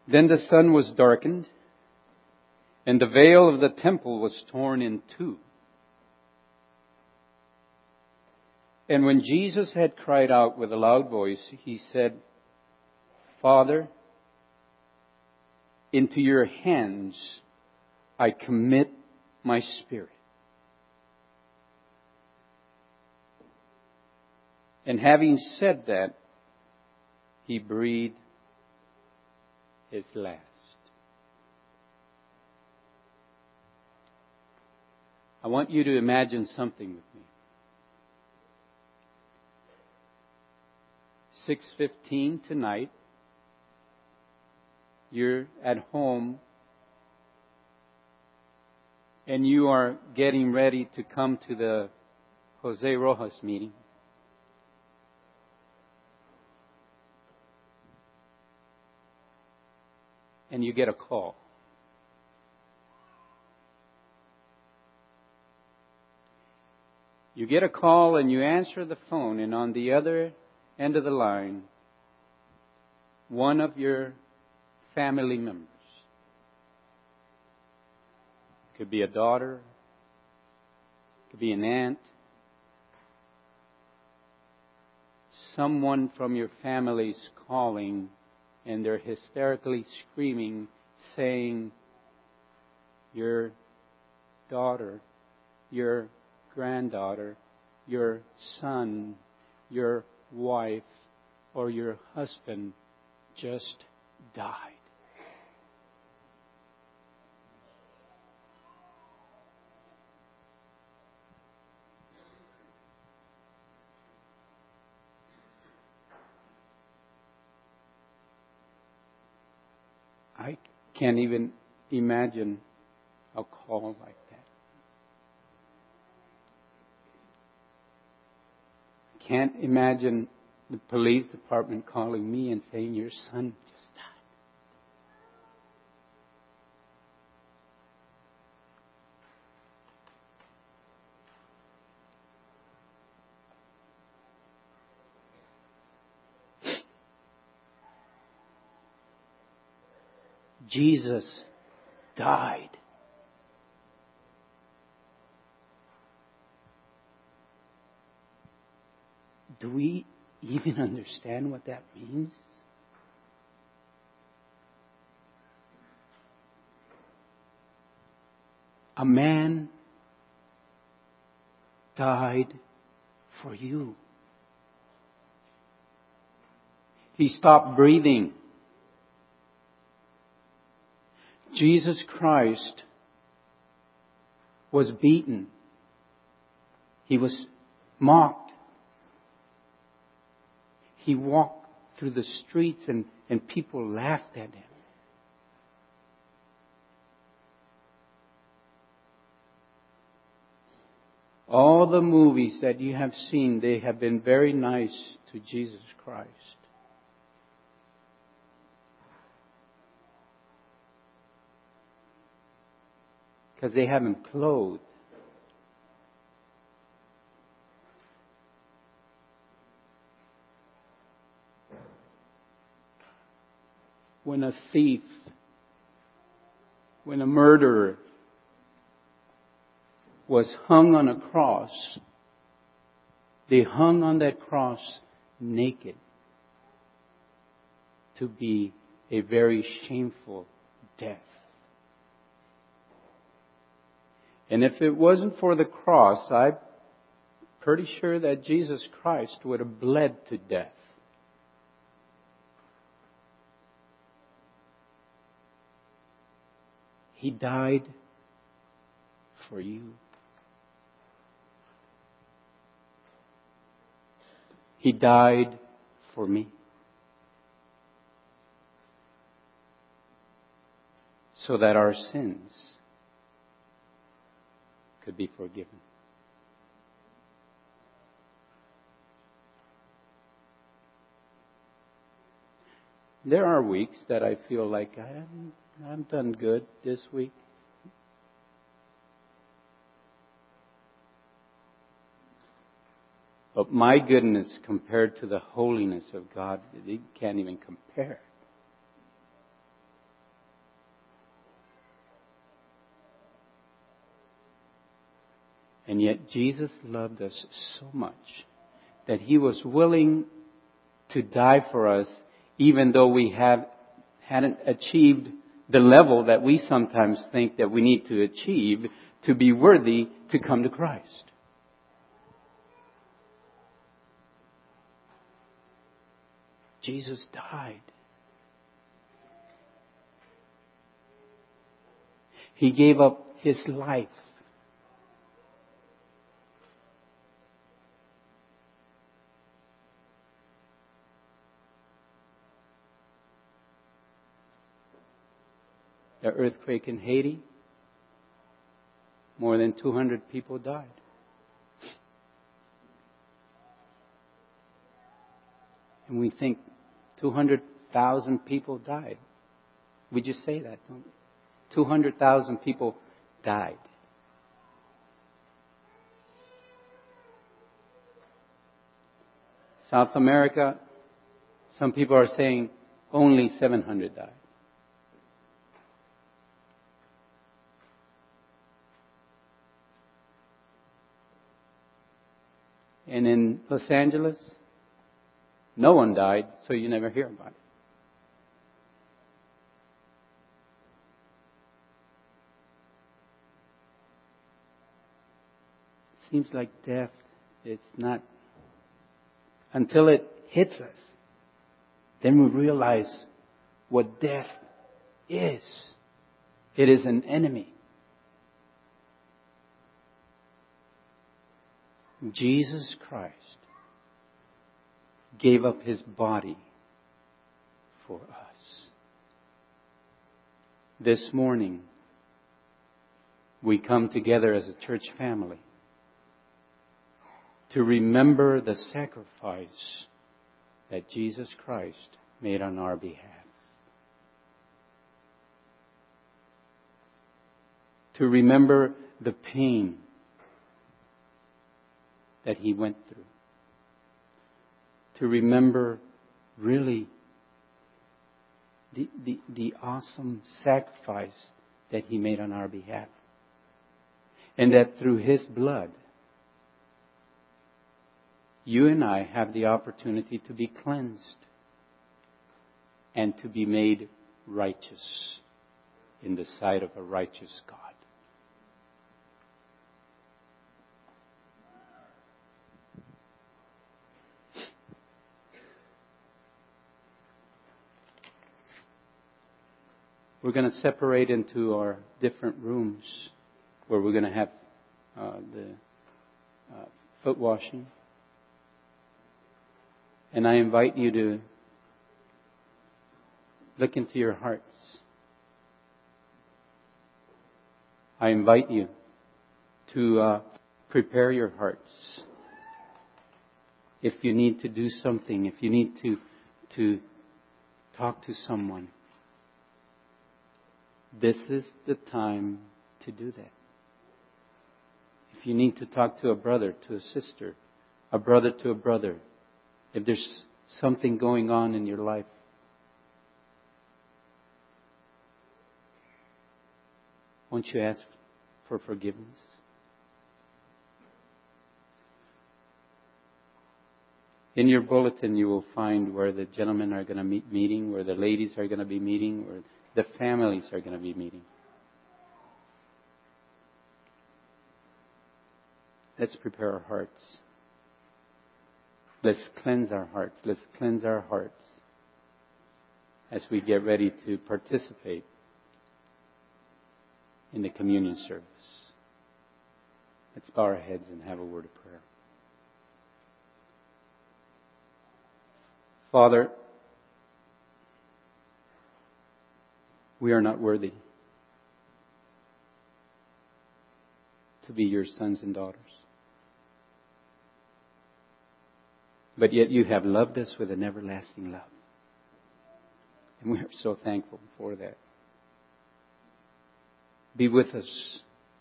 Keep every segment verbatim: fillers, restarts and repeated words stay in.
Then the sun was darkened, and the veil of the temple was torn in two. And when Jesus had cried out with a loud voice, he said, Father, into your hands I commit my spirit. And having said that, he breathed his last. I want you to imagine something with me. six fifteen tonight, you're at home and you are getting ready to come to the Jose Rojas meeting. And you get a call. You get a call and you answer the phone, and on the other end of the line, one of your family members. It could be a daughter, it could be an aunt, someone from your family's calling, and they're hysterically screaming, saying, your daughter, your granddaughter, your son, your wife, or your husband just died. I can't even imagine a call like that. I can't imagine the police department calling me and saying, your son just died. Jesus died. Do we even understand what that means? A man died for you. He stopped breathing. Jesus Christ was beaten. He was mocked. He walked through the streets and, and people laughed at him. All the movies that you have seen, they have been very nice to Jesus Christ. Because they have him clothed. When a thief, when a murderer was hung on a cross, they hung on that cross naked to be a very shameful death. And if it wasn't for the cross, I'm pretty sure that Jesus Christ would have bled to death. He died for you. He died for me. So that our sins could be forgiven. There are weeks that I feel like I haven't, I've done good this week. But my goodness, compared to the holiness of God, it can't even compare. And yet Jesus loved us so much that He was willing to die for us, even though we have, hadn't achieved the level that we sometimes think that we need to achieve to be worthy to come to Christ. Jesus died. He gave up His life. The earthquake in Haiti, more than two hundred people died. And we think two hundred thousand people died. We just say that, don't we? two hundred thousand people died. South America, some people are saying only seven hundred died. And in Los Angeles, no one died, so you never hear about it. Seems like death, it's not, until it hits us, then we realize what death is. It is an enemy. Jesus Christ gave up His body for us. This morning, we come together as a church family to remember the sacrifice that Jesus Christ made on our behalf. To remember the pain that He went through. To remember really the, the, the awesome sacrifice that He made on our behalf. And that through His blood, you and I have the opportunity to be cleansed and to be made righteous in the sight of a righteous God. We're going to separate into our different rooms where we're going to have uh, the uh, foot washing. And I invite you to look into your hearts. I invite you to uh, prepare your hearts. If you need to do something, if you need to to talk to someone, this is the time to do that. If you need to talk to a brother, to a sister, a brother to a brother, if there's something going on in your life, won't you ask for forgiveness? In your bulletin, you will find where the gentlemen are going to be meeting, where the ladies are going to be meeting, where the families are going to be meeting. Let's prepare our hearts. Let's cleanse our hearts. Let's cleanse our hearts as we get ready to participate in the communion service. Let's bow our heads and have a word of prayer. Father, we are not worthy to be your sons and daughters. But yet you have loved us with an everlasting love. And we are so thankful for that. Be with us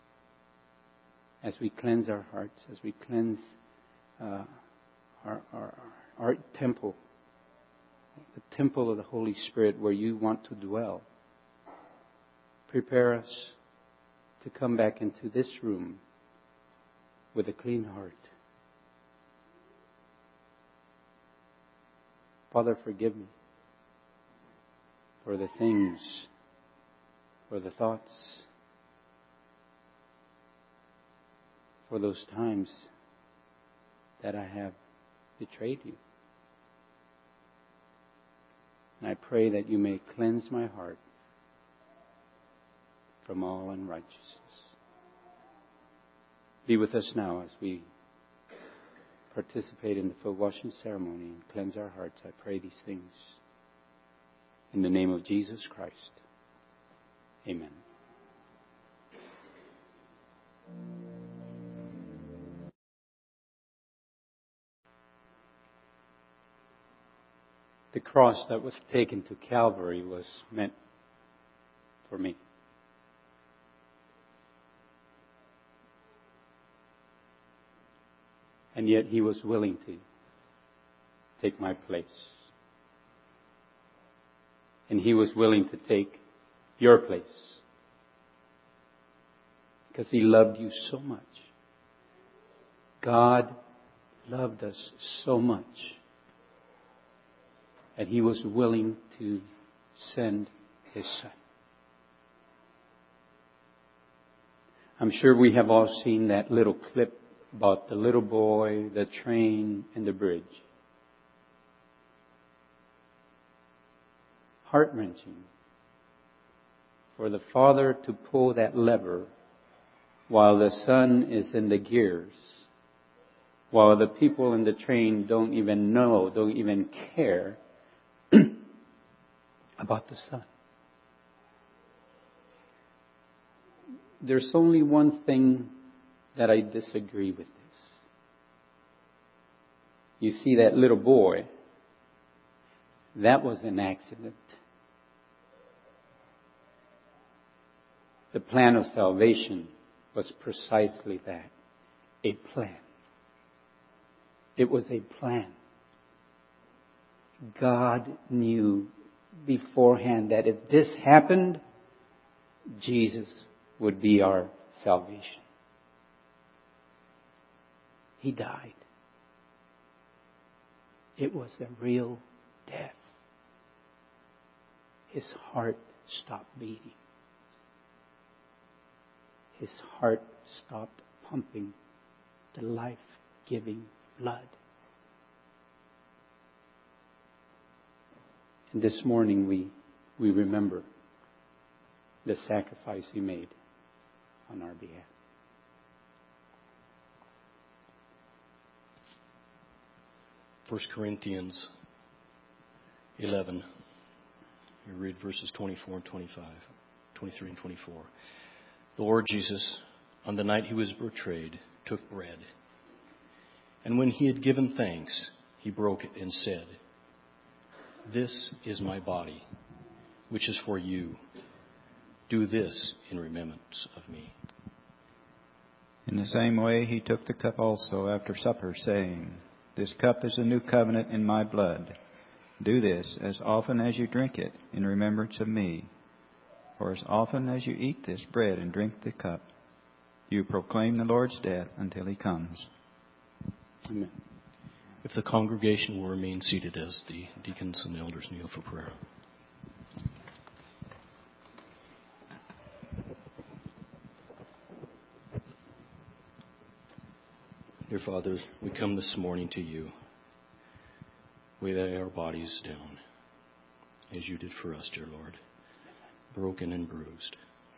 as we cleanse our hearts, as we cleanse uh, our, our, our temple, the temple of the Holy Spirit where you want to dwell. Prepare us to come back into this room with a clean heart. Father, forgive me for the things, for the thoughts, for those times that I have betrayed you. And I pray that you may cleanse my heart from all unrighteousness. Be with us now as we participate in the foot washing ceremony and cleanse our hearts. I pray these things in the name of Jesus Christ. Amen. The cross that was taken to Calvary was meant for me. And yet He was willing to take my place. And He was willing to take your place. Because He loved you so much. God loved us so much. And He was willing to send His Son. I'm sure we have all seen that little clip about the little boy, the train, and the bridge. Heart-wrenching for the father to pull that lever while the son is in the gears, while the people in the train don't even know, don't even care about the son. There's only one thing that I disagree with this. You see that little boy, that was an accident. The plan of salvation was precisely that, a plan. It was a plan. God knew beforehand that if this happened, Jesus would be our salvation. He died. It was a real death. His heart stopped beating. His heart stopped pumping the life-giving blood. And this morning we, we remember the sacrifice He made on our behalf. First Corinthians eleven. You read verses twenty-four and twenty-five, twenty-three and twenty-four. The Lord Jesus, on the night He was betrayed, took bread. And when He had given thanks, He broke it and said, "This is my body, which is for you. Do this in remembrance of me." In the same way, He took the cup also after supper, saying, "This cup is the new covenant in my blood. Do this as often as you drink it in remembrance of me. For as often as you eat this bread and drink the cup, you proclaim the Lord's death until He comes." Amen. If the congregation will remain seated as the deacons and elders kneel for prayer. Dear Father, we come this morning to You. We lay our bodies down, as You did for us, dear Lord, broken and bruised.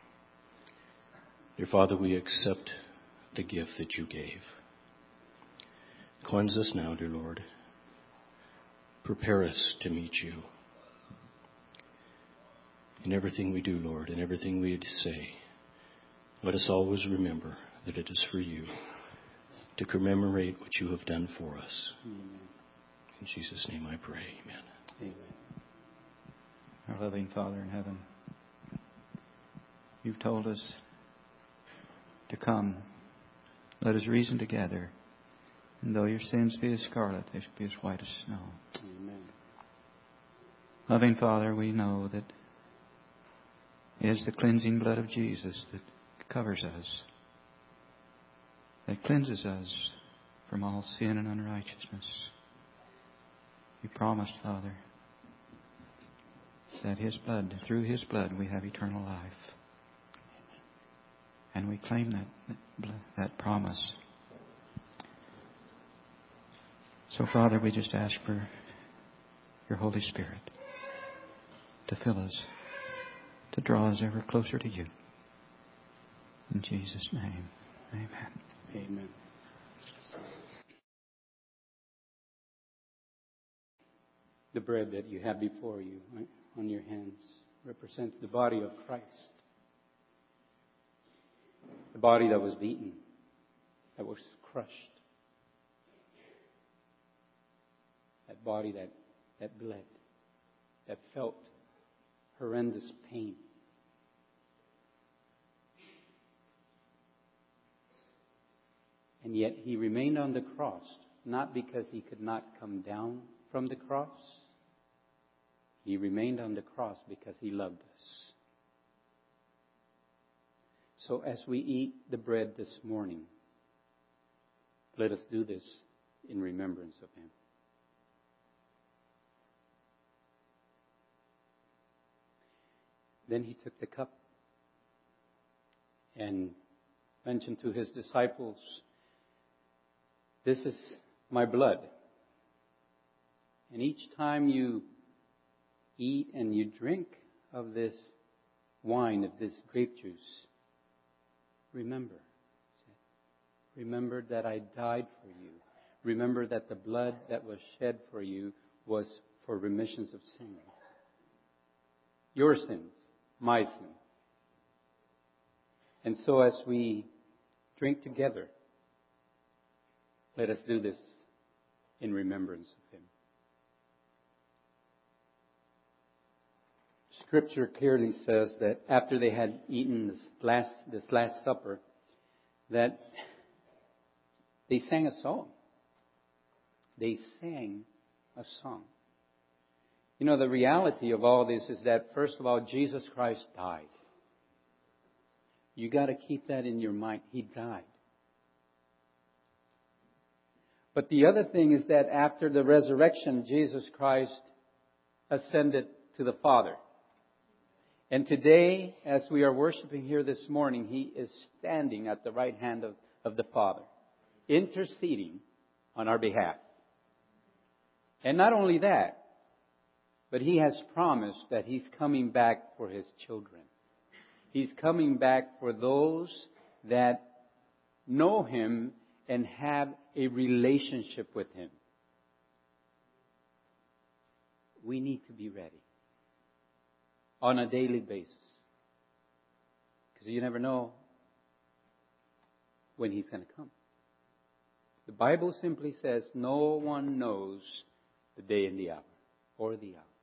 Dear Father, we accept the gift that You gave. Cleanse us now, dear Lord. Prepare us to meet You. In everything we do, Lord, in everything we say, let us always remember that it is for You, to commemorate what You have done for us. Amen. In Jesus' name I pray. Amen. Amen. Our loving Father in heaven, You've told us to come. Let us reason together. And though your sins be as scarlet, they shall be as white as snow. Amen. Loving Father, we know that it is the cleansing blood of Jesus that covers us. that cleanses us from all sin and unrighteousness. You promised, Father, that His blood, through His blood, we have eternal life. And we claim that, that, that promise. So, Father, we just ask for Your Holy Spirit to fill us, to draw us ever closer to You. In Jesus' name, amen. Amen. The bread that you have before you, right, on your hands, represents the body of Christ. The body that was beaten, that was crushed. That body that, that bled, that felt horrendous pain. And yet He remained on the cross, not because He could not come down from the cross. He remained on the cross because He loved us. So as we eat the bread this morning, let us do this in remembrance of Him. Then He took the cup and mentioned to His disciples, "This is my blood. And each time you eat and you drink of this wine, of this grape juice, remember. Remember that I died for you. Remember that the blood that was shed for you was for remissions of sins. Your sins, my sins." And so as we drink together, let us do this in remembrance of Him. Scripture clearly says that after they had eaten this last, this last supper, that they sang a song. They sang a song. You know, the reality of all this is that, first of all, Jesus Christ died. You got to keep that in your mind. He died. But the other thing is that after the resurrection, Jesus Christ ascended to the Father. And today, as we are worshiping here this morning, He is standing at the right hand of, of the Father, interceding on our behalf. And not only that, but He has promised that He's coming back for His children. He's coming back for those that know Him and have a relationship with Him. We need to be ready on a daily basis, because you never know when He's going to come. The Bible simply says no one knows the day and the hour, or the hour.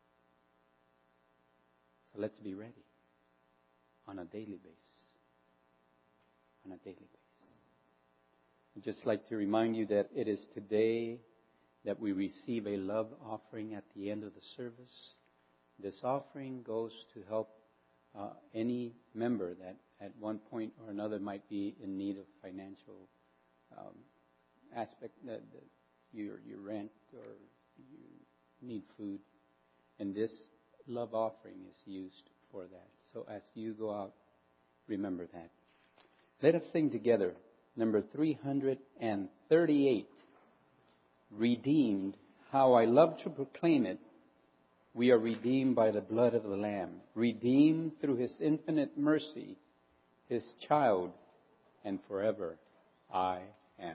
So let's be ready on a daily basis. On a daily basis. I'd just like to remind you that it is today that we receive a love offering at the end of the service. This offering goes to help uh, any member that at one point or another might be in need of financial um, aspect, that, that your, your rent or you need food. And this love offering is used for that. So as you go out, remember that. Let us sing together number three hundred thirty-eight. Redeemed, how I love to proclaim it. We are redeemed by the blood of the Lamb. Redeemed through His infinite mercy, His child, and forever I am.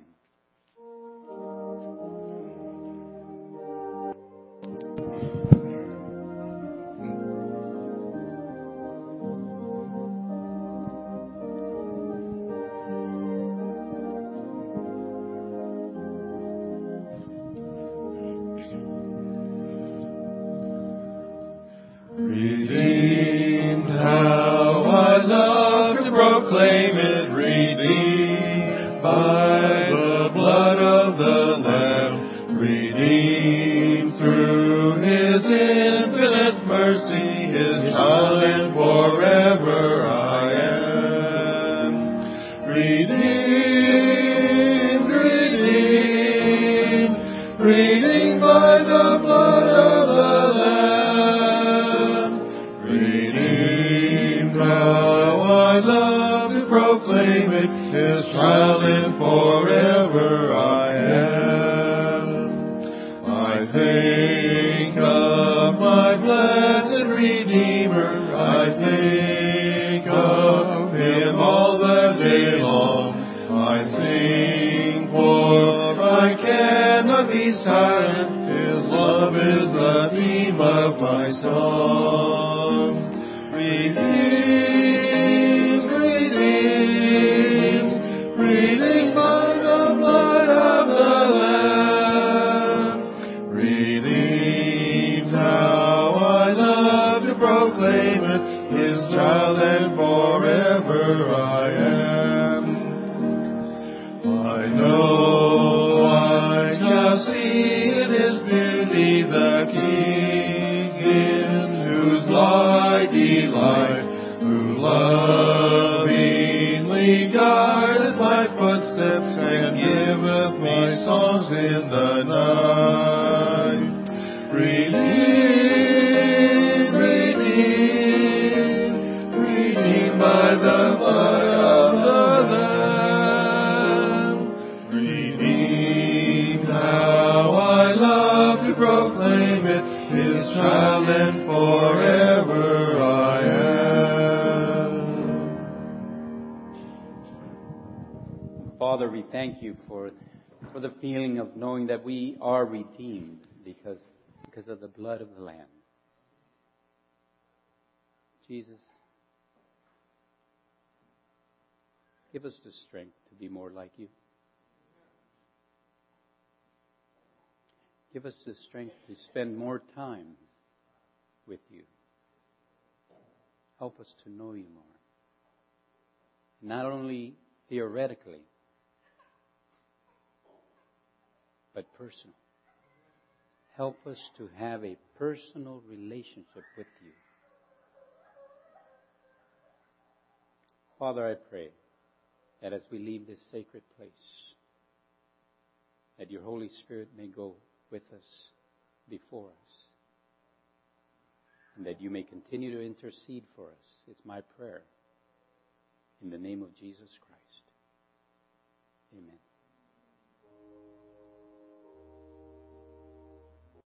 Redeemed, how I love to proclaim it, redeemed by the blood of the Lamb, redeemed through His infinite mercy, His child, and forever I am. Redeemed. is the theme of my song. Redeemed, redeemed, redeemed by the blood of the Lamb. Redeemed, how I love to proclaim it, His child and forever I am. I know I shall see in His beauty the King, in whose law I delight, who lovingly guardeth my footsteps and giveth me songs in the night. Redeemed, redeemed, redeemed by the blood of the Lamb. Redeemed, how I love to proclaim it, His child and forever I am. Father, we thank you for, for the feeling of knowing that we are redeemed because, because of the blood of the Lamb. Jesus, give us the strength to be more like you. Give us the strength to spend more time with you. Help us to know you more. Not only theoretically, but personal. Help us to have a personal relationship with you. Father, I pray that as we leave this sacred place, that your Holy Spirit may go with us, before us, and that you may continue to intercede for us. It's my prayer. In the name of Jesus Christ. Amen.